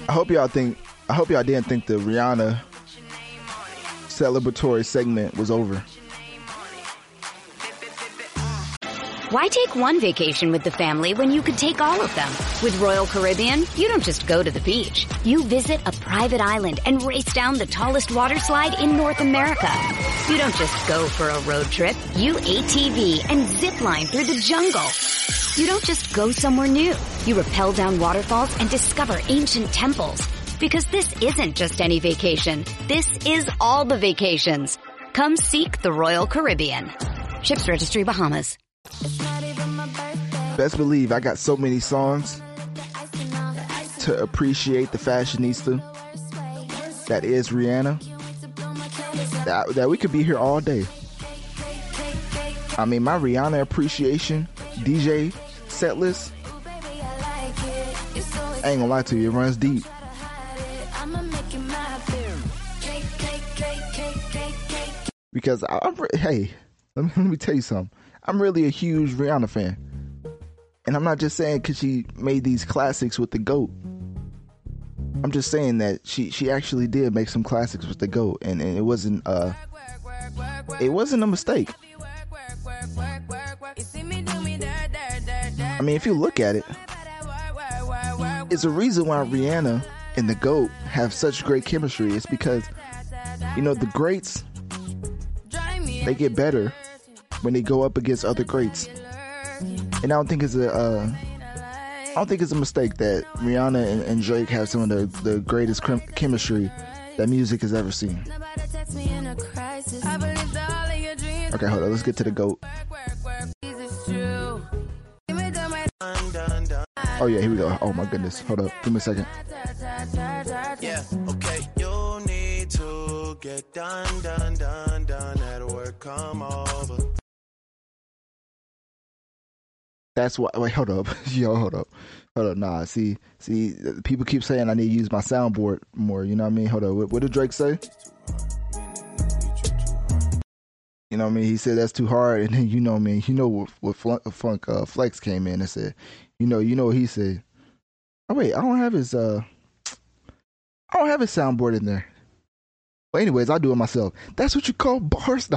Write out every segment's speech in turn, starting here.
I hope y'all didn't think the Rihanna celebratory segment was over. Why take one vacation with the family when you could take all of them? With Royal Caribbean, you don't just go to the beach. You visit a private island and race down the tallest water slide in North America. You don't just go for a road trip. You ATV and zip line through the jungle. You don't just go somewhere new. You rappel down waterfalls and discover ancient temples. Because this isn't just any vacation. This is all the vacations. Come seek the Royal Caribbean. Ships Registry, Bahamas. Best believe I got so many songs to appreciate the fashionista that is Rihanna that we could be here all day. I mean, my Rihanna appreciation DJ set list, I ain't gonna lie to you, it runs deep. Because hey, let me tell you something. I'm really a huge Rihanna fan. And I'm not just saying because she made these classics with the GOAT. I'm just saying that she actually did make some classics with the GOAT. And it wasn't a mistake. I mean, if you look at it, it's a reason why Rihanna and the GOAT have such great chemistry. It's because, you know, the greats, they get better when they go up against other greats. And I don't think it's a mistake that Rihanna and Drake have some of the greatest chemistry that music has ever seen. Okay, hold on. Let's get to the GOAT. Oh yeah, here we go. Oh my goodness. Hold up. Give me a second. Yeah, okay. You need to get done at work. Come over. That's why. Wait, hold up. Yo, hold up. Nah, see. People keep saying I need to use my soundboard more. You know what I mean? Hold up. What did Drake say? You know what I mean? He said that's too hard, and then you know what I mean. You know what Funk Flex came in and said. You know what he said. Oh wait, I don't have his soundboard in there. Well, anyways, I'll do it myself. That's what you call bars? No,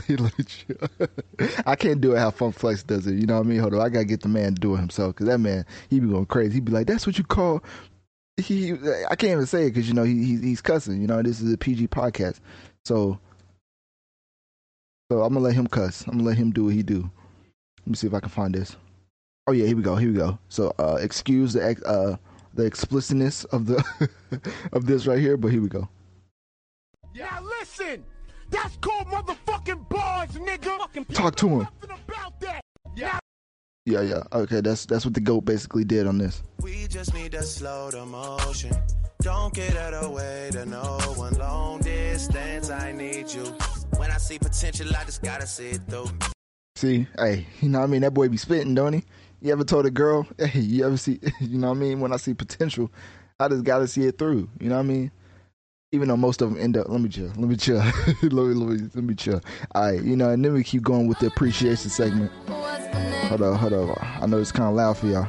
I can't do it how Funk Flex does it. You know what I mean? Hold on, I gotta get the man to do it himself because that man, he be going crazy. He be like, "That's what you call." I can't even say it because you know he's cussing. You know, this is a PG podcast, so I'm gonna let him cuss. I'm gonna let him do what he do. Let me see if I can find this. Oh yeah, here we go. So excuse the explicitness of the of this right here, but here we go. Now listen, that's called motherfucking bars, nigga. Talk to him. About that. Yeah. Okay, that's what the GOAT basically did on this. We just need to slow the motion. Don't get out of the way to no one. Long distance, I need you. When I see potential, I just gotta see it through. See, hey, you know what I mean? That boy be spitting, don't he? You ever told a girl, hey, you ever see, you know what I mean? When I see potential, I just gotta see it through. You know what I mean? Even though most of them end up, let me chill. let me chill. All right, you know, and then we keep going with the appreciation segment. Hold on. I know it's kind of loud for y'all.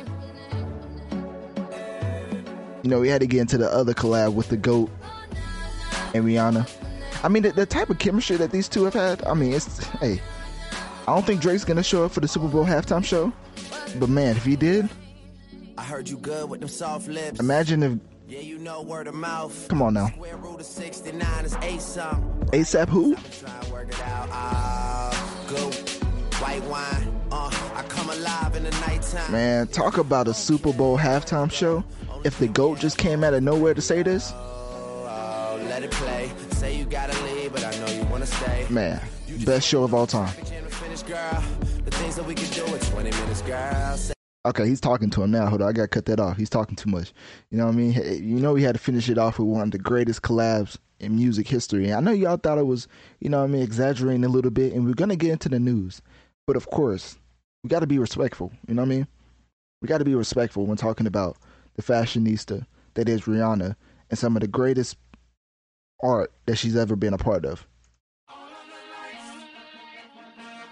You know, we had to get into the other collab with the GOAT and Rihanna. I mean, the type of chemistry that these two have had, I mean, hey, I don't think Drake's gonna show up for the Super Bowl halftime show, but man, if he did, I heard you good with them soft lips. Imagine if. Yeah, you know word of mouth. Come on now. Square root of 69 is ASAP. ASAP who? Try to work it out. Go. White wine. I come alive in the nighttime. Man, talk about a Super Bowl halftime show. If the GOAT just came out of nowhere to say this. Let it play. Say you gotta leave, but I know you wanna stay. Man, best show of all time. The things that we can do in 20 minutes, girl. Okay, he's talking to him now. Hold on, I gotta cut that off. He's talking too much. You know what I mean? You know we had to finish it off with one of the greatest collabs in music history. And I know y'all thought it was, you know what I mean, exaggerating a little bit. And we're gonna get into the news. But of course, we gotta be respectful. You know what I mean? We gotta be respectful when talking about the fashionista that is Rihanna and some of the greatest art that she's ever been a part of.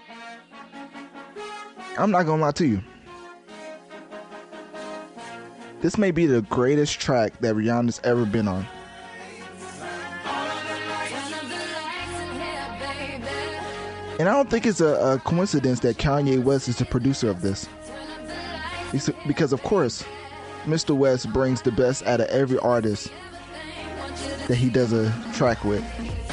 I'm not gonna lie to you. This may be the greatest track that Rihanna's ever been on. And I don't think it's a coincidence that Kanye West is the producer of this. Because, of course, Mr. West brings the best out of every artist that he does a track with.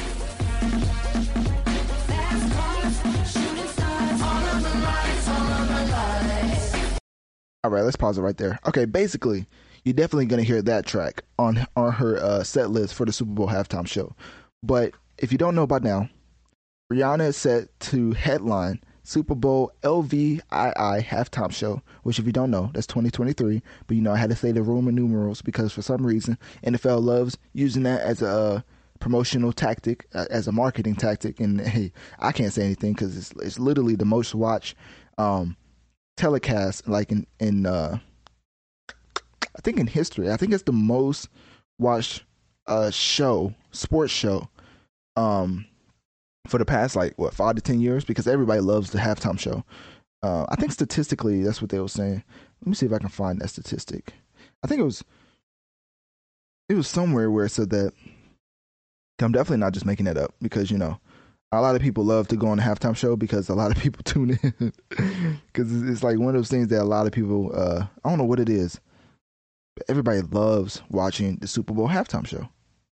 All right, let's pause it right there. Okay, basically, you're definitely going to hear that track on her set list for the Super Bowl halftime show. But if you don't know by now, Rihanna is set to headline Super Bowl LVII halftime show, which if you don't know, that's 2023. But I had to say the Roman numerals because for some reason, NFL loves using that as a promotional tactic, as a marketing tactic. And hey, I can't say anything because it's literally the most watched telecast, like in I think in history. I think it's the most watched sports show for the past 5 to 10 years, because everybody loves the halftime show. I think statistically that's what they were saying. Let me see if I can find that statistic. I think it was somewhere where it said that. I'm definitely not just making that up, because a lot of people love to go on the halftime show because a lot of people tune in because it's like one of those things that a lot of people, I don't know what it is, but everybody loves watching the Super Bowl halftime show.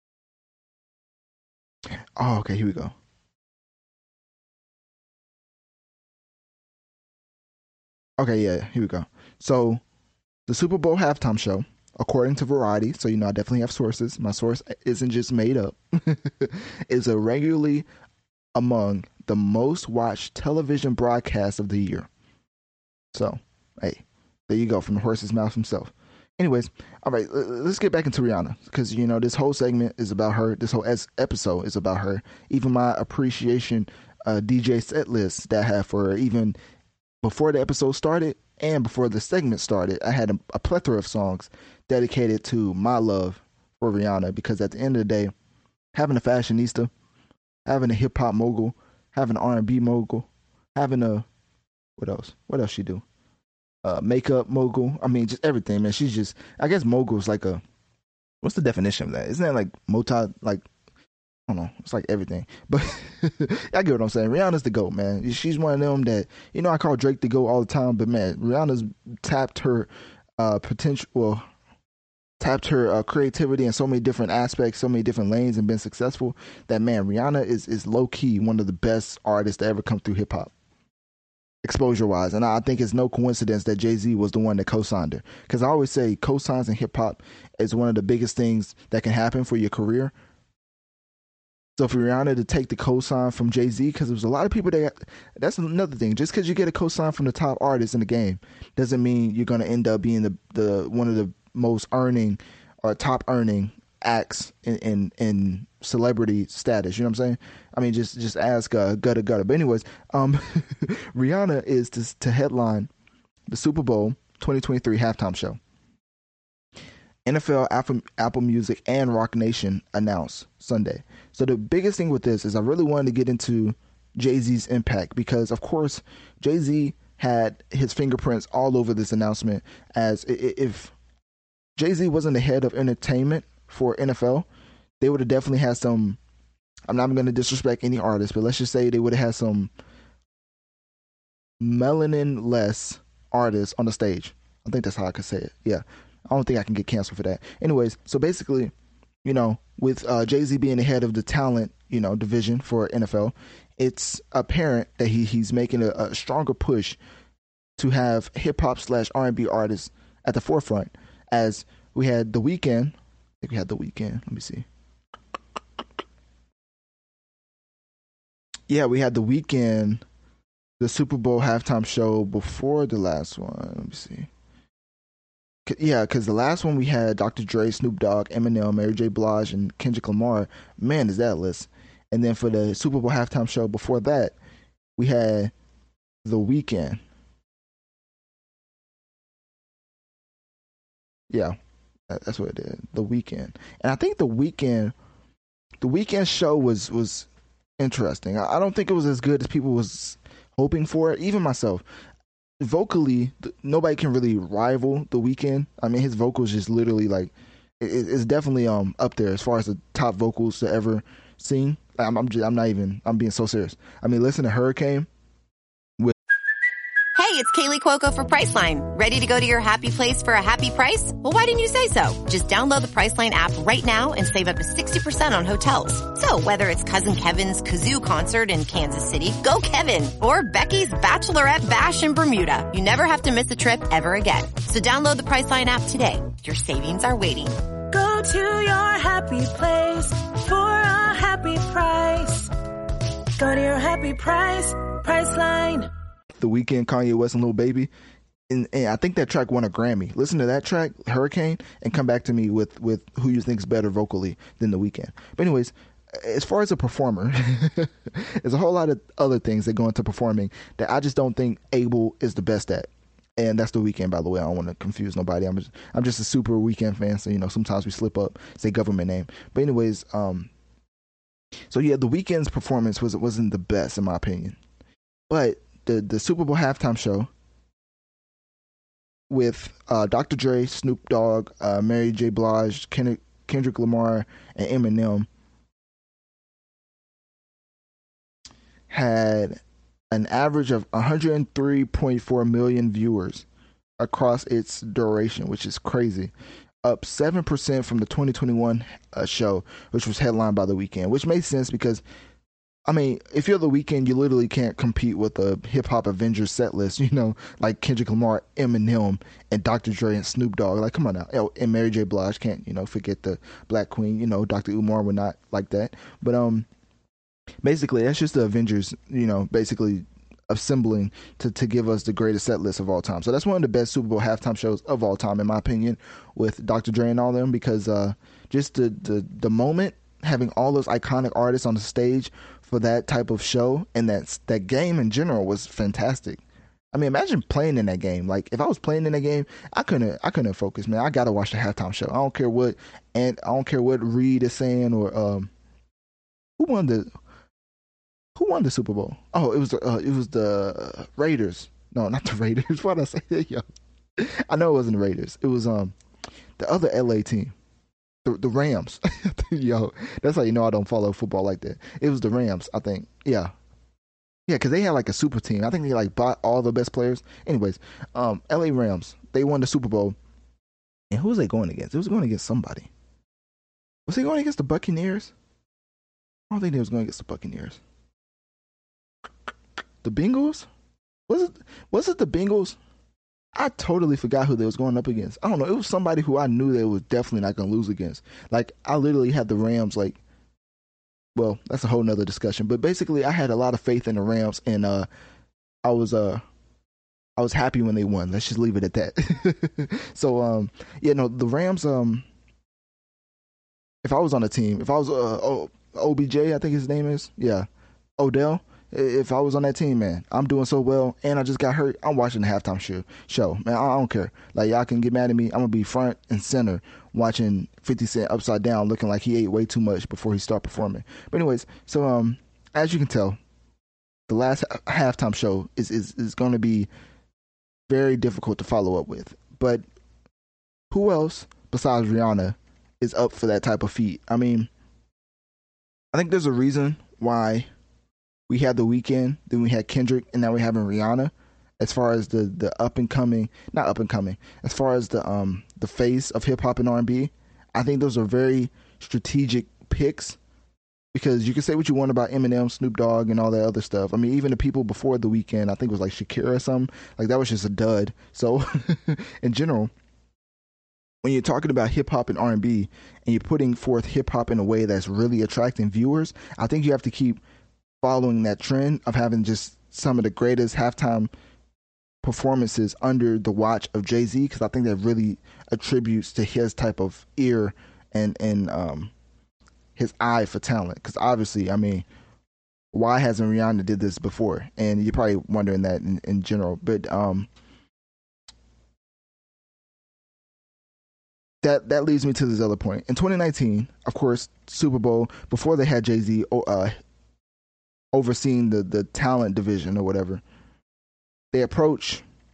Oh, okay, here we go. Okay, yeah, here we go. So the Super Bowl halftime show, according to Variety, so I definitely have sources. My source isn't just made up, is a regularly among the most watched television broadcasts of the year. So, hey, there you go, from the horse's mouth himself. Anyways, all right, let's get back into Rihanna, because this whole segment is about her. This whole episode is about her. Even my appreciation DJ set list that I have for her, even before the episode started and before the segment started, I had a plethora of songs dedicated to my love for Rihanna, because at the end of the day, having a fashionista, having a hip hop mogul, having an R&B mogul, having a what else she do? Makeup mogul. I mean, just everything, man. She's just, I guess mogul is like what's the definition of that? Isn't that like I don't know. It's like everything. But I get what I'm saying. Rihanna's the GOAT, man. She's one of them that, I call Drake the GOAT all the time, but man, Rihanna's tapped her creativity in so many different aspects, so many different lanes, and been successful, that man, Rihanna is low key one of the best artists to ever come through hip hop, exposure wise. And I think it's no coincidence that Jay-Z was the one that co-signed her, because I always say co-signs in hip hop is one of the biggest things that can happen for your career. So for Rihanna to take the co-sign from Jay-Z, because there was a lot of people that's another thing. Just because you get a co-sign from the top artist in the game doesn't mean you're going to end up being the one of the most earning or top earning acts in celebrity status. You know what I'm saying? I mean, just ask Gutter. But anyways, Rihanna is to headline the Super Bowl 2023 halftime show. NFL, Apple Music, and Rock Nation announced Sunday. So the biggest thing with this is I really wanted to get into Jay-Z's impact, because, of course, Jay-Z had his fingerprints all over this announcement. As if Jay-Z wasn't the head of entertainment for NFL, they would have definitely had some, I'm not going to disrespect any artist, but let's just say they would have had some melanin-less artists on the stage. I think that's how I could say it. Yeah. I don't think I can get canceled for that. Anyways, so basically, with Jay-Z being the head of the talent, division for NFL, it's apparent that he's making a stronger push to have hip-hop / R&B artists at the forefront. As we had The Weeknd. I think we had The Weeknd. Let me see. Yeah, we had The Weeknd, the Super Bowl halftime show before the last one. Let me see. Yeah, because the last one we had Dr. Dre, Snoop Dogg, Eminem, Mary J. Blige, and Kendrick Lamar. Man, is that list. And then for the Super Bowl halftime show before that, we had The Weeknd. Yeah, that's what it did. The Weeknd. And I think the Weeknd show was interesting. I don't think it was as good as people was hoping for it. Even myself. vocally, nobody can really rival The Weeknd. I mean, his vocals just literally like it's definitely up there as far as the top vocals to ever sing. I'm being so serious. I mean, listen to Hurricane. Hey, it's Kaylee Cuoco for Priceline. Ready to go to your happy place for a happy price? Well, why didn't you say so? Just download the Priceline app right now and save up to 60% on hotels. So whether it's Cousin Kevin's Kazoo Concert in Kansas City, go Kevin, or Becky's Bachelorette Bash in Bermuda, you never have to miss a trip ever again. So download the Priceline app today. Your savings are waiting. Go to your happy place for a happy price. Go to your happy price, Priceline. The Weeknd, Kanye West, and Lil Baby, and I think that track won a Grammy. Listen to that track, Hurricane, and come back to me with who you think is better vocally than The Weeknd. But anyways, as far as a performer, there's a whole lot of other things that go into performing that I just don't think Abel is the best at. And that's The Weeknd, by the way. I don't want to confuse nobody. I'm just a super Weeknd fan, so sometimes we slip up, say government name. But anyways, so yeah, The Weeknd's performance wasn't the best in my opinion, but the Super Bowl halftime show with Dr. Dre, Snoop Dogg, Mary J. Blige, Kendrick Lamar, and Eminem had an average of 103.4 million viewers across its duration, which is crazy. Up 7% from the 2021 show, which was headlined by The Weeknd, which made sense because, I mean, if you're The Weeknd, you literally can't compete with a hip-hop Avengers set list, like Kendrick Lamar, Eminem, and Dr. Dre and Snoop Dogg. Like, come on now. And Mary J. Blige, can't, forget the Black Queen. Dr. Umar would not like that. But basically, that's just the Avengers, basically assembling to give us the greatest set list of all time. So that's one of the best Super Bowl halftime shows of all time, in my opinion, with Dr. Dre and all them, because just the moment, having all those iconic artists on the stage for that type of show, and that game in general was fantastic. I mean, imagine playing in that game. Like, if I was playing in that game, I couldn't focus, man. I gotta watch the halftime show. I don't care what Reed is saying or who won the Super Bowl? Oh, it was the Raiders. No, not the Raiders. Why did I say that? Yo, I know it wasn't the Raiders. It was the other LA team. The Rams. Yo, that's how you know I don't follow football like that. It was the Rams, I think. Yeah, because they had like a super team. I think they like bought all the best players. Anyways, LA Rams, they won the Super Bowl. And who was they going against? It was going against somebody. Was he going against the Buccaneers? I don't think they was going against the Buccaneers. The Bengals? Was it the Bengals? I totally forgot who they was going up against. I don't know. It was somebody who I knew they was definitely not going to lose against. Like, I literally had the Rams, like, well, that's a whole nother discussion. But basically, I had a lot of faith in the Rams, and I was happy when they won. Let's just leave it at that. So, the Rams, if I was on a team, if I was OBJ, I think his name is, yeah, Odell. If I was on that team, man, I'm doing so well, and I just got hurt, I'm watching the halftime show. Man, I don't care. Like, y'all can get mad at me. I'm going to be front and center watching 50 Cent upside down looking like he ate way too much before he started performing. But anyways, so as you can tell, the last halftime show is going to be very difficult to follow up with. But who else besides Rihanna is up for that type of feat? I mean, I think there's a reason why we had The Weeknd, then we had Kendrick, and now we're having Rihanna. As far as the not up and coming, as far as the face of hip hop and R&B, I think those are very strategic picks, because you can say what you want about Eminem, Snoop Dogg, and all that other stuff. I mean, even the people before The Weeknd, I think it was like Shakira or something, like that was just a dud. So in general, when you're talking about hip hop and R&B, and you're putting forth hip hop in a way that's really attracting viewers, I think you have to keep following that trend of having just some of the greatest halftime performances under the watch of Jay-Z, because I think that really attributes to his type of ear and his eye for talent. Because obviously, I mean, why hasn't Rihanna did this before? And you're probably wondering that in general. But that leads me to this other point. In 2019, of course, Super Bowl, before they had Jay-Z overseeing the talent division or whatever, they approach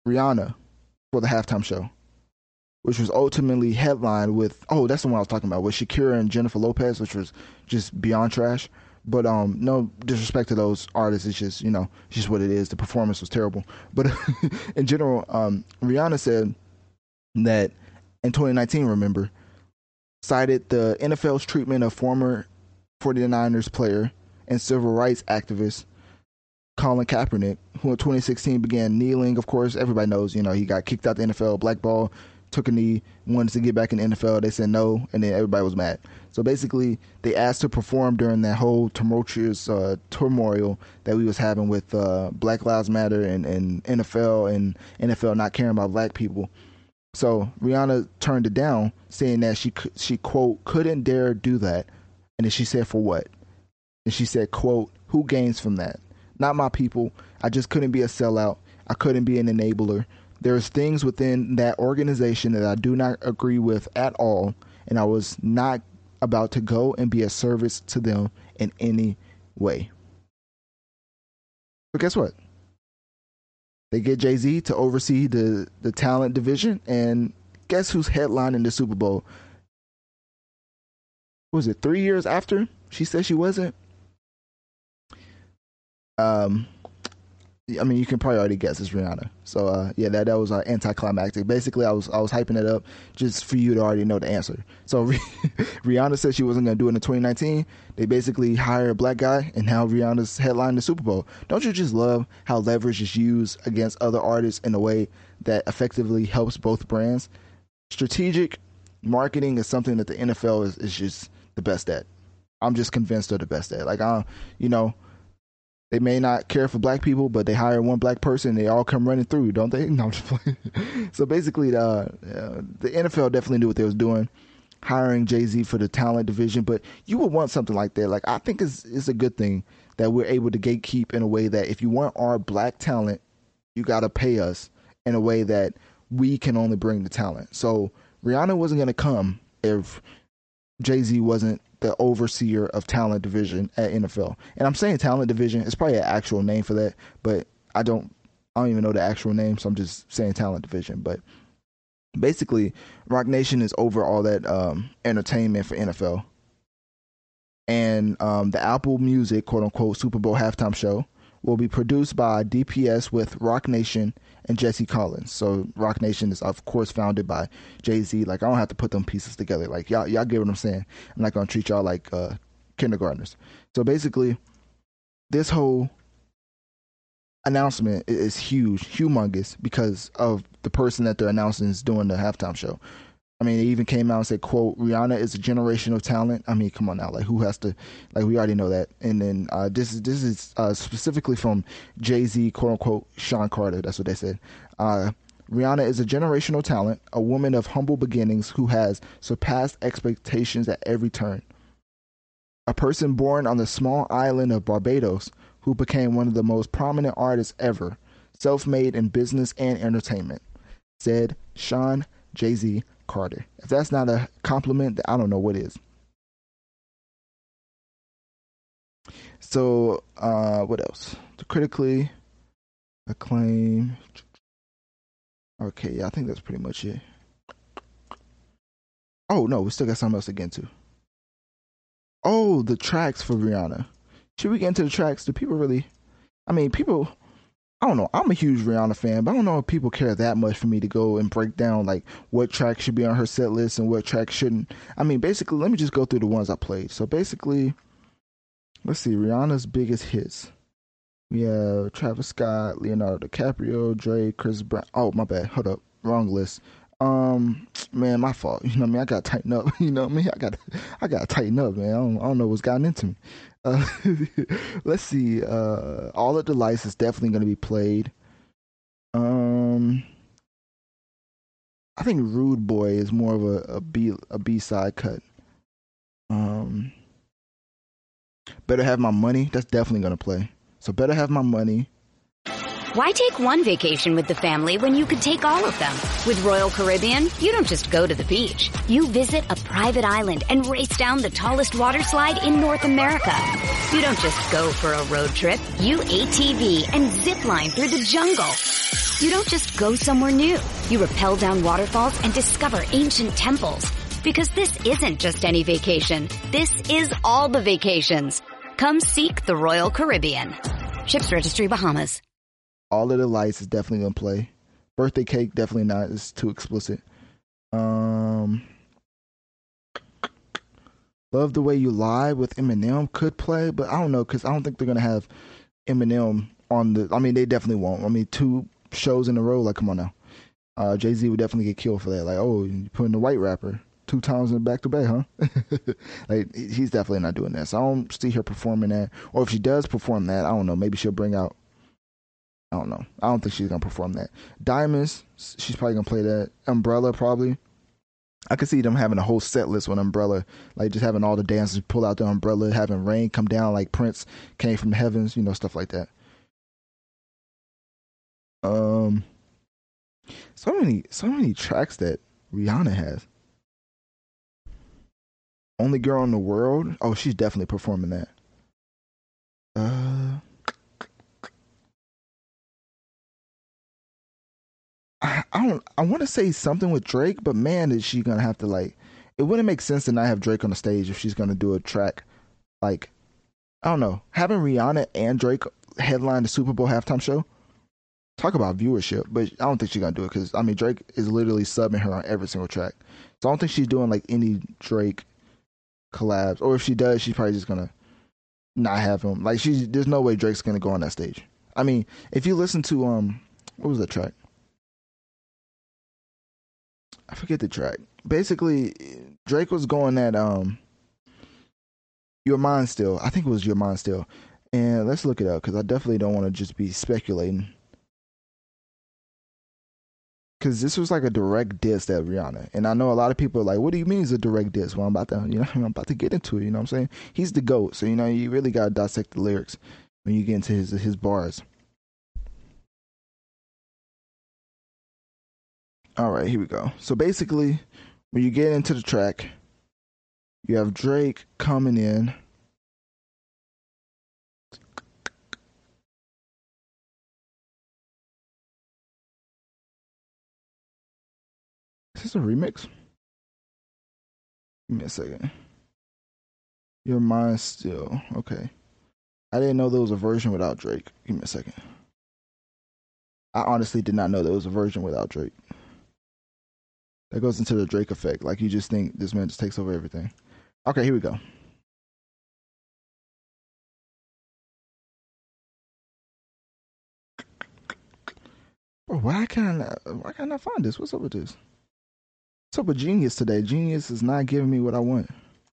Rihanna for the halftime show, which was ultimately headlined with, that's the one I was talking about, with Shakira and Jennifer Lopez, which was just beyond trash. But no disrespect to those artists. It's just, it's just what it is. The performance was terrible. But in general, Rihanna said that in 2019, remember, cited the NFL's treatment of former 49ers player and civil rights activist Colin Kaepernick, who in 2016 began kneeling. Of course, everybody knows, he got kicked out the NFL, blackball, took a knee, wanted to get back in the NFL. They said no, and then everybody was mad. So basically, they asked to perform during that whole tumultuous turmoil that we was having with Black Lives Matter and NFL not caring about black people. So Rihanna turned it down, saying that she quote, couldn't dare do that. And then she said, for what? And she said, quote, who gains from that? Not my people. I just couldn't be a sellout. I couldn't be an enabler. There's things within that organization that I do not agree with at all, and I was not about to go and be a service to them in any way. But guess what? They get Jay-Z to oversee the talent division, and guess who's headlining the Super Bowl? Was it 3 years after she said she wasn't? You can probably already guess it's Rihanna. So that was anticlimactic. Basically, I was hyping it up just for you to already know the answer. So Rihanna said she wasn't going to do it in 2019. They basically hired a black guy, and now Rihanna's headlining the Super Bowl. Don't you just love how leverage is used against other artists in a way that effectively helps both brands? Strategic marketing is something that the NFL is just the best at. I'm just convinced they're the best at. They may not care for black people, but they hire one black person, they all come running through, don't they? No, I'm just playing. So basically, the NFL definitely knew what they was doing, hiring Jay-Z for the talent division. But you would want something like that. I think it's a good thing that we're able to gatekeep in a way that if you want our black talent, you got to pay us in a way that we can only bring the talent. So Rihanna wasn't going to come if Jay-Z wasn't the overseer of talent division at NFL. And I'm saying talent division, it's probably an actual name for that, but I don't even know the actual name, so I'm just saying talent division. But basically, Roc Nation is over all that entertainment for NFL. And the Apple Music, quote unquote, Super Bowl halftime show will be produced by DPS with Roc Nation and Jesse Collins. So Roc Nation is, of course, founded by Jay-Z. I don't have to put them pieces together. Y'all get what I'm saying. I'm not going to treat y'all like kindergartners. So basically, this whole announcement is humongous because of the person that they're announcing is doing the halftime show. It even came out and said, quote, Rihanna is a generational talent. Come on now. Who has to, we already know that. And then this is specifically from Jay-Z, quote unquote, Sean Carter. That's what they said. Rihanna is a generational talent, a woman of humble beginnings who has surpassed expectations at every turn. A person born on the small island of Barbados who became one of the most prominent artists ever, self-made in business and entertainment, said Sean Jay-Z Carter. If that's not a compliment, I don't know what is. So, what else? The critically acclaimed. Okay, yeah, I think that's pretty much it. Oh, no, we still got something else to get into. Oh, the tracks for Rihanna. Should we get into the tracks? Do people really... people... I don't know. I'm a huge Rihanna fan, but I don't know if people care that much for me to go and break down what track should be on her set list and what track shouldn't. Basically, let me just go through the ones I played. So basically, let's see, Rihanna's biggest hits. We have Travis Scott, Leonardo DiCaprio, Drake, Chris Brown. Oh, my bad. Hold up. Wrong list. Man, my fault. I gotta tighten up. I gotta tighten up, man. I don't know what's gotten into me. Let's see. All of the Lights is definitely going to be played. I think Rude Boy is more of a B-side cut. Better Have My Money. That's definitely going to play. So Better Have My Money. Why take one vacation with the family when you could take all of them? With Royal Caribbean, you don't just go to the beach. You visit a private island and race down the tallest water slide in North America. You don't just go for a road trip. You ATV and zip line through the jungle. You don't just go somewhere new. You rappel down waterfalls and discover ancient temples. Because this isn't just any vacation. This is all the vacations. Come seek the Royal Caribbean. Ships Registry, Bahamas. All of the Lights is definitely gonna play. Birthday Cake, definitely not. It's too explicit. Love the Way You Lie with Eminem could play, but I don't know, because I don't think they're gonna have Eminem on the. I mean, they definitely won't. I mean, 2 shows in a row. Like, come on now. Jay-Z would definitely get killed for that. Like, oh, you putting the white rapper 2 times in back to back, huh? Like, he's definitely not doing that. So I don't see her performing that. Or if she does perform that, I don't know. Maybe she'll bring out. I don't know. I don't think she's gonna perform that. Diamonds, she's probably gonna play that. Umbrella, probably. I could see them having a whole set list with Umbrella, like just having all the dancers pull out the umbrella, having rain come down like Prince came from the heavens, you know, stuff like that. So many tracks that Rihanna has. Only Girl in the World. Oh, she's definitely performing that. I want to say something with Drake, but man, is she gonna have to, like, it wouldn't make sense to not have Drake on the stage if she's gonna do a track. Like, I don't know, having Rihanna and Drake headline the Super Bowl halftime show. Talk about viewership, but I don't think she's gonna do it because I mean Drake is literally subbing her on every single track, so I don't think she's doing like any Drake collabs. Or if she does, she's probably just gonna not have him. Like, there's no way Drake's gonna go on that stage. I mean, if you listen to what was that track? I forget the track. Basically, Drake was going at Your Mind Still. I think it was Your Mind Still. And let's look it up because I definitely don't want to just be speculating. Because this was like a direct diss at Rihanna. And I know a lot of people are like, what do you mean it's a direct diss? Well, I'm about to get into it, you know what I'm saying? He's the GOAT, so, you know, you really got to dissect the lyrics when you get into his bars. All right, here we go. So basically, when you get into the track, you have Drake coming in. Is this a remix? Give me a second. Your Mind Still. Okay. I didn't know there was a version without Drake. Give me a second. I honestly did not know there was a version without Drake. That goes into the Drake effect. Like, you just think this man just takes over everything. Okay, here we go. Bro, why can't I find this? What's up with this? What's up with Genius today? Genius is not giving me what I want.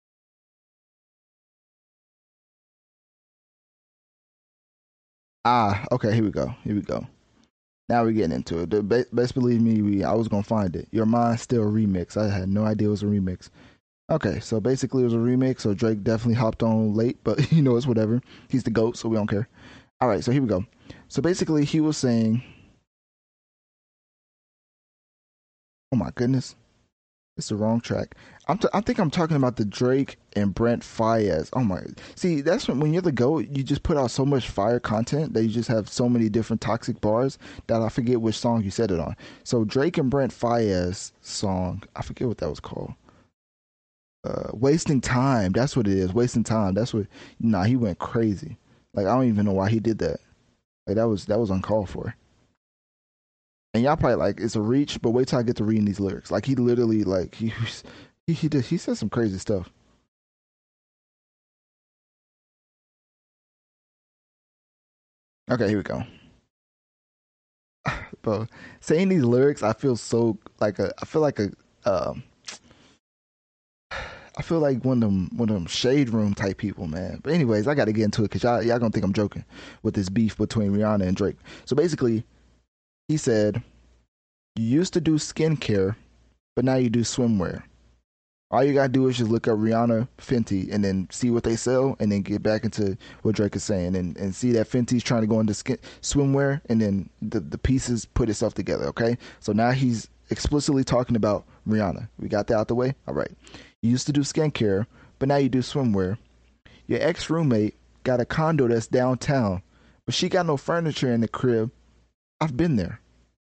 Okay, here we go. Now we're getting into it. Best believe me, I was gonna find it. Your Mind Still remix. I had no idea it was a remix. Okay, so basically it was a remix, so Drake definitely hopped on late, but you know, it's whatever. He's the GOAT, so we don't care. All right, so here we go. So basically he was saying, oh my goodness, it's the wrong track. I think I'm talking about the Drake and Brent Faiyaz. Oh my, see, that's when you're the GOAT, you just put out so much fire content that you just have so many different toxic bars that I forget which song you said it on. So Drake and Brent Faiyaz song, I forget what that was called. Wasting Time. That's what it is. Wasting Time. That's what. Nah, he went crazy. Like, I don't even know why he did that. Like, that was uncalled for. And y'all probably like, it's a reach, but wait till I get to reading these lyrics. Like, he literally, like, he said some crazy stuff. Okay, here we go. Bro, saying these lyrics, I feel so like I feel like one of them shade room type people, man. But anyways, I got to get into it because y'all gonna think I'm joking with this beef between Rihanna and Drake. So basically, he said, you used to do skincare, but now you do swimwear. All you gotta do is just look up Rihanna, Fenty, and then see what they sell, and then get back into what Drake is saying, and see that Fenty's trying to go into swimwear, and then the pieces put itself together, okay? So now he's explicitly talking about Rihanna. We got that out the way? All right. You used to do skincare, but now you do swimwear. Your ex-roommate got a condo that's downtown, but she got no furniture in the crib. I've been there.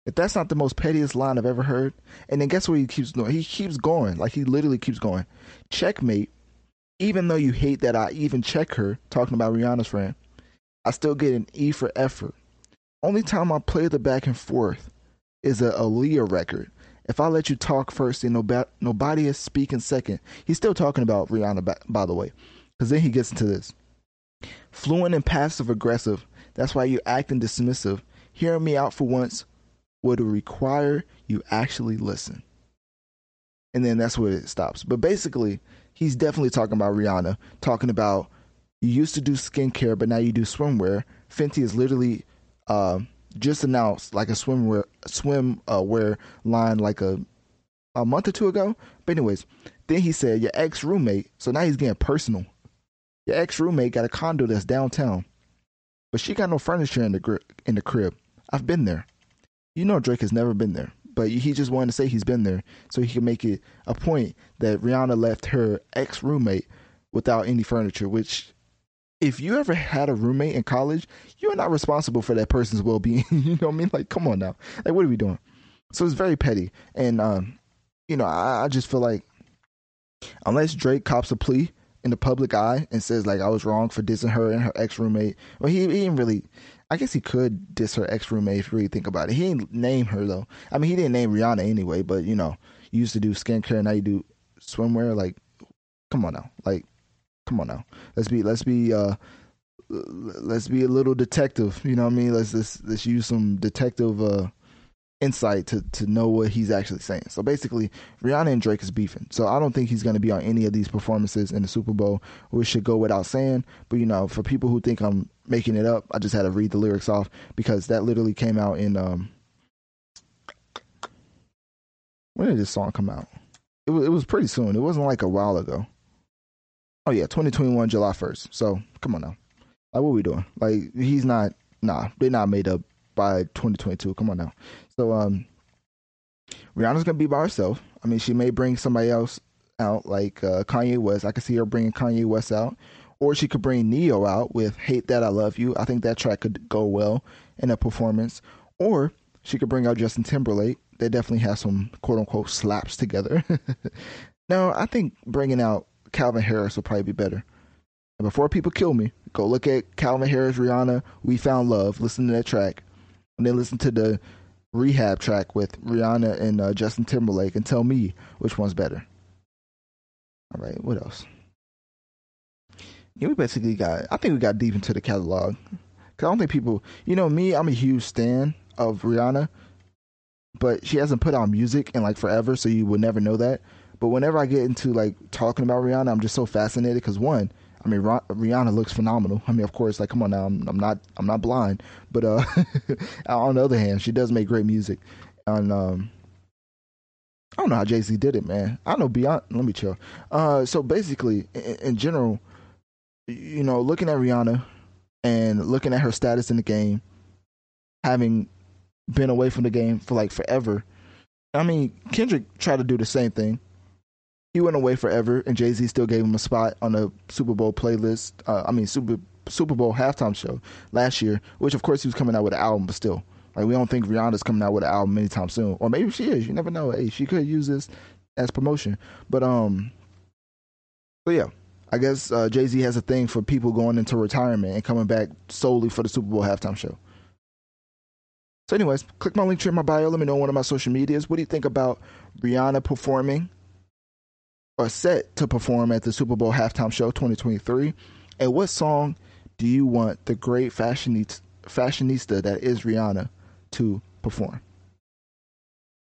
If that's not the most pettiest line I've ever heard, and then guess what he keeps doing? He keeps going. Like, he literally keeps going. Checkmate. Even though you hate that I even check her, talking about Rihanna's friend, I still get an E for effort. Only time I play the back and forth is a Aaliyah record. If I let you talk first and nobody is speaking second. He's still talking about Rihanna, by the way. Because then he gets into this. Fluent and passive aggressive. That's why you're acting dismissive. Hearing me out for once would require you actually listen. And then that's where it stops. But basically, he's definitely talking about Rihanna. Talking about, you used to do skincare, but now you do swimwear. Fenty is literally just announced like a swimwear line like a month or two ago. But anyways, then he said, your ex-roommate, so now he's getting personal. Your ex-roommate got a condo that's downtown, but she got no furniture in the crib. I've been there. You know Drake has never been there, but he just wanted to say he's been there so he can make it a point that Rihanna left her ex-roommate without any furniture, which, if you ever had a roommate in college, you are not responsible for that person's well-being. You know what I mean? Like, come on now. Like, what are we doing? So it's very petty. And, I just feel like unless Drake cops a plea in the public eye and says, like, I was wrong for dissing her and her ex-roommate. Well, he didn't really, I guess he could diss her ex-roommate if you really think about it. He didn't name her, though. I mean, he didn't name Rihanna anyway, but, you used to do skincare, now you do swimwear. Like, come on now. Like, come on now. Let's be a little detective. You know what I mean? Let's use some detective insight to know what he's actually saying. So basically, Rihanna and Drake is beefing. So I don't think he's going to be on any of these performances in the Super Bowl, which should go without saying. But for people who think I'm making it up, I just had to read the lyrics off because that literally came out in when did this song come out? It was pretty soon. It wasn't like a while ago. Oh yeah, 2021, July 1st. So come on now. Like, what are we doing? Like, they're not made up by 2022. Come on now. So Rihanna's gonna be by herself. I mean, she may bring somebody else out, like Kanye West. I could see her bringing Kanye West out, or she could bring Neo out with "Hate That I Love You." I think that track could go well in a performance. Or she could bring out Justin Timberlake. They definitely have some quote unquote slaps together. No, I think bringing out Calvin Harris will probably be better. And before people kill me, go look at Calvin Harris, Rihanna, "We Found Love." Listen to that track, and then listen to the Rehab track with Rihanna and Justin Timberlake, and tell me which one's better. All right, what else? Yeah, I think we got deep into the catalog. Because I don't think people, me, I'm a huge stan of Rihanna, but she hasn't put out music in like forever, so you would never know that. But whenever I get into like talking about Rihanna, I'm just so fascinated because one, I mean, Rihanna looks phenomenal. I mean, of course, like, come on now, I'm not blind, but on the other hand, she does make great music. And I don't know how Jay-Z did it, man. I don't know Beyonce. Let me chill. So basically, in general, looking at Rihanna and looking at her status in the game, having been away from the game for like forever. I mean, Kendrick tried to do the same thing. He went away forever, and Jay-Z still gave him a spot on the Super Bowl playlist. Super Bowl halftime show last year, which of course he was coming out with an album, but still, like, we don't think Rihanna's coming out with an album anytime soon, or maybe she is. You never know. Hey, she could use this as promotion. But so yeah, I guess Jay-Z has a thing for people going into retirement and coming back solely for the Super Bowl halftime show. So anyways, click my link tree in my bio. Let me know on one of my social medias. What do you think about Rihanna performing or set to perform at the Super Bowl halftime show 2023? And what song do you want the great fashionista that is Rihanna to perform?